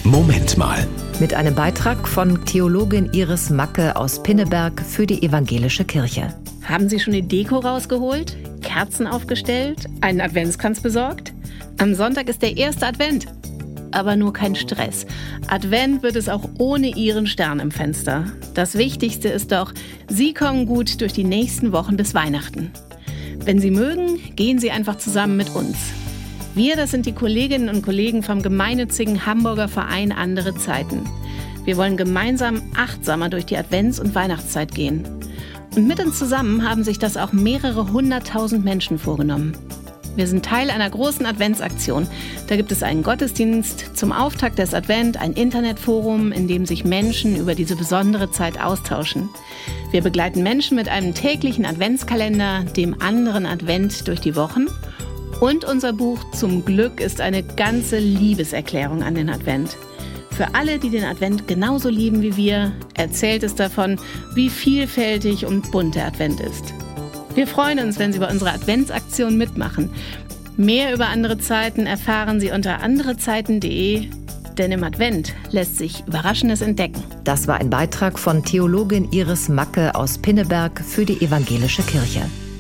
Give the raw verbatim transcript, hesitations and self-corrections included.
Moment mal. Mit einem Beitrag von Theologin Iris Macke aus Pinneberg für die Evangelische Kirche. Haben Sie schon die Deko rausgeholt? Kerzen aufgestellt? Einen Adventskranz besorgt? Am Sonntag ist der erste Advent. Aber nur kein Stress. Advent wird es auch ohne Ihren Stern im Fenster. Das Wichtigste ist doch, Sie kommen gut durch die nächsten Wochen bis Weihnachten. Wenn Sie mögen, gehen Sie einfach zusammen mit uns. Wir, das sind die Kolleginnen und Kollegen vom gemeinnützigen Hamburger Verein Andere Zeiten. Wir wollen gemeinsam achtsamer durch die Advents- und Weihnachtszeit gehen. Und mit uns zusammen haben sich das auch mehrere hunderttausend Menschen vorgenommen. Wir sind Teil einer großen Adventsaktion. Da gibt es einen Gottesdienst zum Auftakt des Advent, ein Internetforum, in dem sich Menschen über diese besondere Zeit austauschen. Wir begleiten Menschen mit einem täglichen Adventskalender, dem anderen Advent durch die Wochen. Und unser Buch Zum Glück ist eine ganze Liebeserklärung an den Advent. Für alle, die den Advent genauso lieben wie wir, erzählt es davon, wie vielfältig und bunt der Advent ist. Wir freuen uns, wenn Sie bei unserer Adventsaktion mitmachen. Mehr über Andere Zeiten erfahren Sie unter anderezeiten punkt de, denn im Advent lässt sich Überraschendes entdecken. Das war ein Beitrag von Theologin Iris Macke aus Pinneberg für die Evangelische Kirche.